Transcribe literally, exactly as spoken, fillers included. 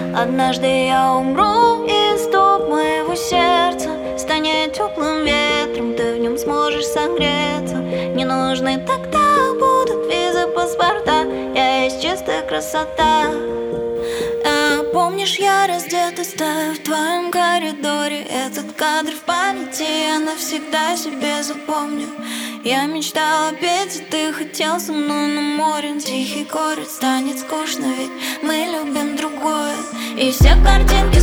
Однажды я умру, и стоп моего сердца станет теплым ветром, ты в нем сможешь согреться. Не нужны тогда будут визы, паспорта, я есть чистая красота. А, помнишь, я раздета стою в твоем коридоре. Этот кадр в памяти я навсегда себе запомню. Я мечтала петь, и ты хотел со мной на море. Тихий город станет скучно, ведь мы любим другое. И все картинки